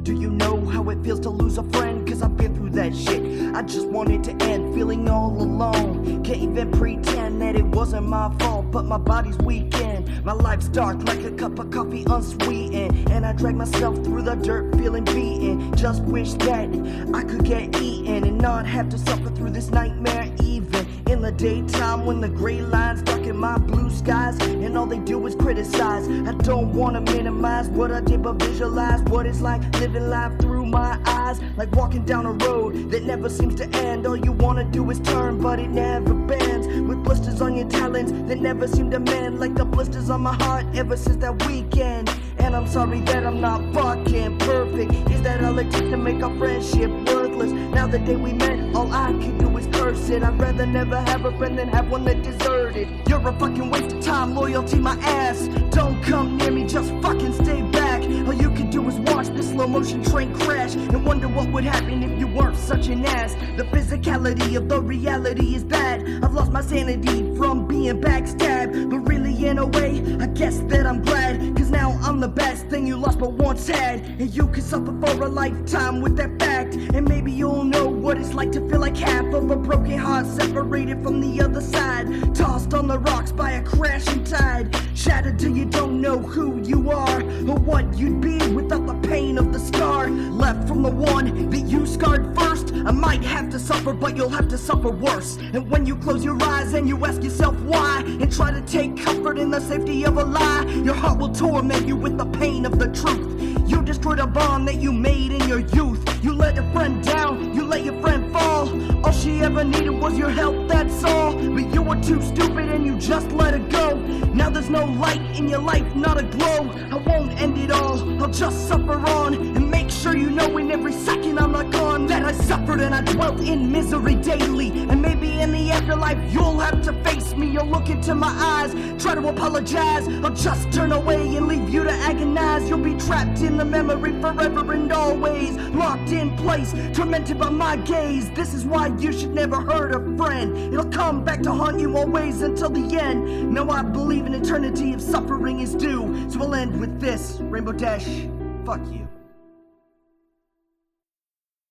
Do you know how it feels to lose a friend? Cause I've been through that shit. I just want it to end, feeling all alone. Can't even pretend that it wasn't my fault, but my body's weakened. My life's dark like a cup of coffee unsweetened, and I drag myself through the dirt feeling beaten. Just wish that I could get eaten and not have to suffer through this nightmare even in the daytime, when the gray lines darken my blue skies and all they do is criticize. I don't wanna minimize what I did, but visualize what it's like living life through my eyes, like walking down a road that never seems to end. All you wanna do is turn, but it never bends, with blisters on your talons that never seem to mend, like the blisters on my heart ever since that weekend. And I'm sorry that I'm not fucking perfect. Is that all it takes to make our friendship worthless? Now the day we met, all I can do is curse it. I'd rather never have a friend than have one that deserted. You're a fucking waste of time, loyalty my ass. Don't come near me, just fucking stay back. All you can do is watch the slow motion train crash and wonder what would happen if you weren't such an ass. The physicality of the reality is bad. I've lost my sanity from being backstabbed, but really in a way, I guess that I'm glad, cause now I'm the best thing you lost but once had. And you could suffer for a lifetime with that fact, and maybe you'll know what it's like to feel like half of a broken heart separated from the other side, tossed on the rocks by a crashing tide, shattered till you don't know who you are or what you'd be without the pain of the scar left from the one that you scarred first. I might have to suffer, but you'll have to suffer worse. And when you close your eyes and you ask yourself why, and try to take comfort in the safety of a lie, your heart will torment you with the pain of the truth. You destroyed a bond that you made in your youth. You let your friend down, you let your friend fall. All she ever needed was your help, that's all. But you were too stupid and you just let her go. Now there's no light in your life, not a glow. I won't end it all, I'll just suffer on, and make sure you know in every second I'm not gone, that I suffered and I dwelt in misery daily. And maybe in the afterlife you'll have to face me. You'll look into my eyes, try to apologize. I'll just turn away and leave you to agonize. You'll be trapped in the memory forever and always, locked in place, tormented by my gaze. This is why you should never hurt a friend. It'll come back to haunt you always until the end. No, I believe an eternity of suffering is due, so we'll end with this. Rainbow Dash, fuck you.